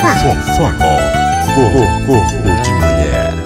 Fofoca, corpo de mulher.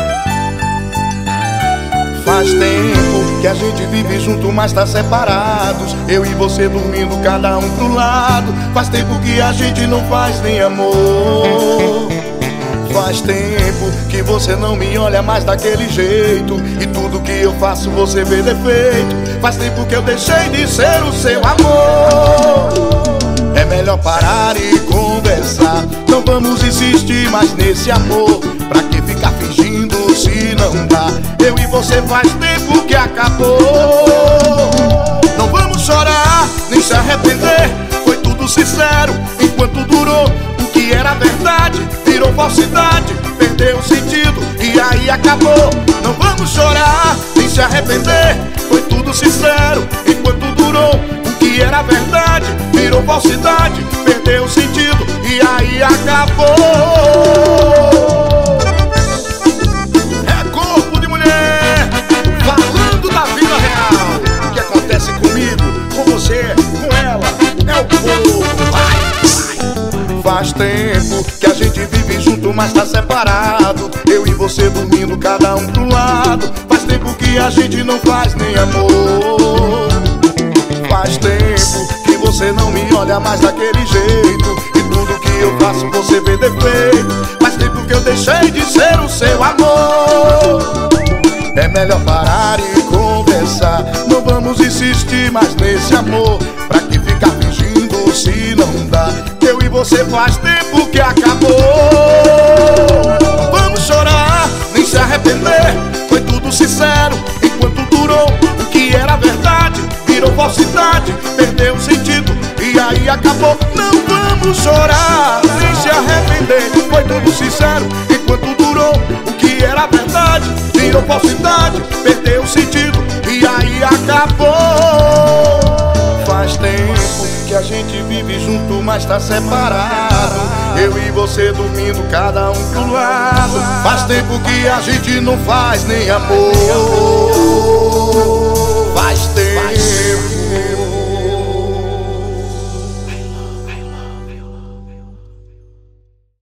Faz tempo que a gente vive junto, mas tá separados. Eu e você dormindo, cada um pro lado. Faz tempo que a gente não faz nem amor. Faz tempo que você não me olha mais daquele jeito, e tudo que eu faço você vê defeito. Faz tempo que eu deixei de ser o seu amor. É melhor parar e conversar. Não vamos insistir mais nesse amor. Pra que ficar fingindo se não dá? Eu e você faz tempo que acabou. Não vamos chorar, nem se arrepender. Foi tudo sincero enquanto durou. O que era verdade virou falsidade, perdeu o sentido e aí acabou. Não vamos chorar, nem se arrepender. Foi tudo sincero enquanto durou. O que era verdade virou falsidade, perdeu o sentido e aí acabou. É corpo de mulher, falando da vida real. O que acontece comigo, com você, com ela, é o povo. Vai. Faz tempo que a gente vive junto, mas tá separado. Eu e você dormindo, cada um pro lado. Faz tempo que a gente não faz nem amor. Faz tempo que você não me olha mais daquele jeito, e tudo que eu faço você vê defeito. Faz tempo que eu deixei de ser o seu amor. É melhor parar e conversar. Não vamos insistir mais nesse amor. Pra que ficar fingindo se não dá? Eu e você faz tempo que acabou. Não vamos chorar, nem se arrepender. Foi tudo sincero enquanto durou. O que era verdade virou falsidade, perdeu o sentido e aí acabou. Não vamos chorar, nem se arrepender. Foi tudo sincero enquanto durou. O que era verdade virou falsidade, perdeu o sentido e aí acabou. Faz tempo que a gente vive junto, mas tá separado. Eu e você dormindo, cada um pro lado. Faz tempo que a gente não faz nem amor.